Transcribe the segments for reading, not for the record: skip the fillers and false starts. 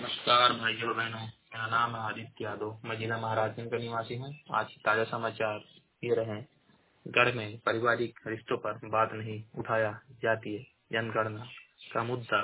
नमस्कार भाइयों बहनों, मेरा नाम है आदित्य यादव। मैं जिला महाराजगंज का निवासी हूँ। आज की ताजा समाचार ये रहे। गढ़ में पारिवारिक रिश्तों पर बात नहीं, उठाया जातीय जनगणना का मुद्दा।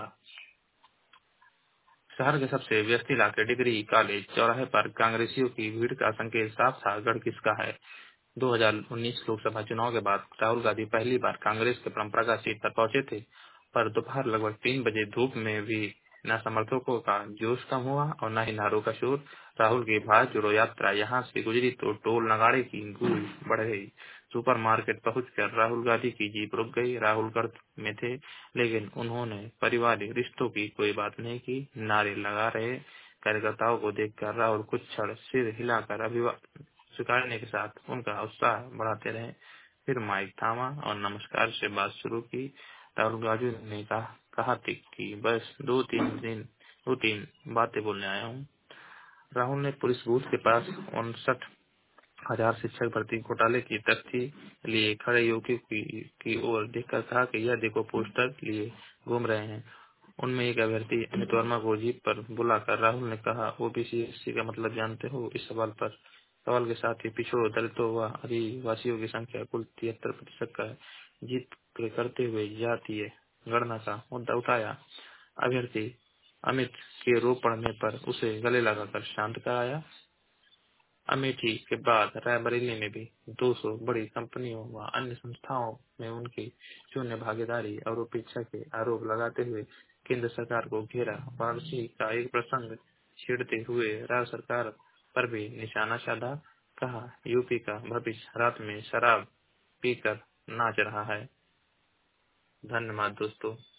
शहर के सबसे व्यस्त इलाके डिग्री कॉलेज चौराहे पर कांग्रेसियों की भीड़ का संकेत साफ था। गढ़ किसका है? 2019 लोकसभा चुनाव के बाद राहुल गांधी पहली बार कांग्रेस के परंपरागत सीट पर पहुंचे थे, पर दोपहर लगभग 3 बजे धूप में भी न समर्थकों का जोश कम हुआ और न ही नारों का शोर। राहुल की भारत जोड़ो यात्रा यहाँ से गुजरी तो टोल नगाड़े की गूंज बढ़ गई। सुपरमार्केट पहुंचकर राहुल गांधी की जीप रुक गई। राहुल गढ़ में थे, लेकिन उन्होंने पारिवारिक रिश्तों की कोई बात नहीं की। नारे लगा रहे कार्यकर्ताओं को देखकर राहुल कुछ क्षण सिर हिलाकर अभिवादन स्वीकारने के साथ उनका उत्साह बढ़ाते रहे। फिर माइक थामा और नमस्कार से बात शुरू की। राहुल गांधी ने कहा थी कि बस दो तीन बातें बोलने आया हूँ। राहुल ने पुलिस बूथ के पास 59,000 शिक्षक भर्ती घोटाले की तथ्य लिए खड़े युवकों की ओर देखकर कहा कि यह देखो पोस्टर लिए घूम रहे हैं। उनमें एक अभ्यर्थी अमित वर्मा को जीप पर बुलाकर राहुल ने कहा, ओबीसी एससी का मतलब जानते हो? इस सवाल के साथ ही पिछड़ों, दलितों व आदिवासियों की संख्या कुल 73% का है। जीत करते हुए जातीय गणना का मुद्दा उठाया। अभ्यर्थी अमित के रो पड़ने पर उसे गले लगाकर शांत कराया। अमेठी के बाद रायबरेली में भी 200 बड़ी कंपनियों व अन्य संस्थाओं में उनकी शून्य भागीदारी और उपेक्षा के आरोप लगाते हुए केंद्र सरकार को घेरा। वाराणसी का एक प्रसंग छेड़ते हुए राज्य सरकार पर भी निशाना साधा। कहा, यूपी का भविष्य रात में शराब पीकर नाच रहा है। धन्यवाद दोस्तों।